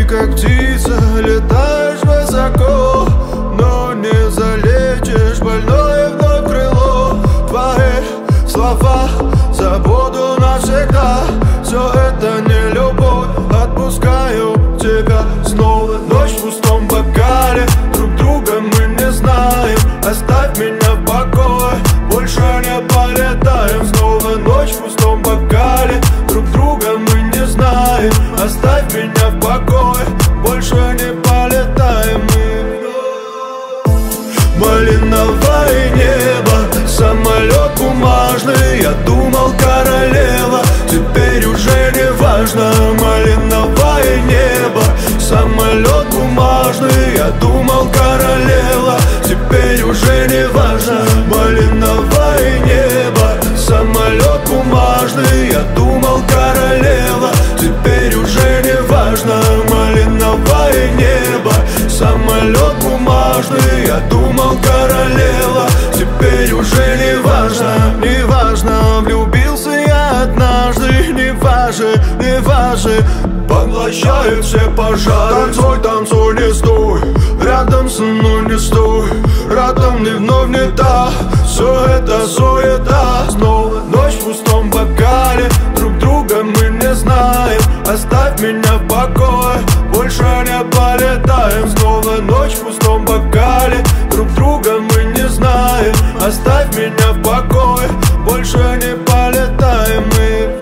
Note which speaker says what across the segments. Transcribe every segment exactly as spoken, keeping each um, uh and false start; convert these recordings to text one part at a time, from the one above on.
Speaker 1: как птица, летаешь высоко, но не залетишь, больное вновь крыло. Твои слова забуду навсегда. Все это не любовь, отпускаю тебя снова. Ночь в пустом бокале, друг друга мы не знаем. Оставь меня в покое, больше не полетаем. Снова ночь в пустом бокале, друг друга мы не знаем. Оставь меня в покое, больше не полетаем мы. Малиновое небо, самолет бумажный. Я думал, королева, теперь уже не важно. Малиновое небо, самолет бумажный. Я думал, королева, теперь уже не важно. Малиновое небо, самолет бумажный. Я думал, королева, теперь уже не важно. Малиновое небо, самолет бумажный. Я думал, королева, теперь уже не важно. Не важно, влюбился я однажды. Не важно, не важно, поглощает все пожары. Танцуй, танцуй, не стой, рядом со мной не стой. Рядом не вновь не та, все это суета. Снова ночь в пустом бокале, друг друга мы не знаем. Оставь меня в покое, больше не полетаем. Снова ночь в пустом бокале, друг друга мы не знаем. Оставь меня в покое, больше не полетаем мы.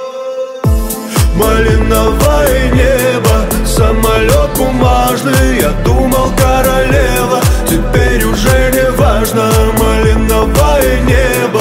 Speaker 1: Малиновое небо, самолет бумажный. Я думал, королева, теперь уже не важно. Малиновое небо,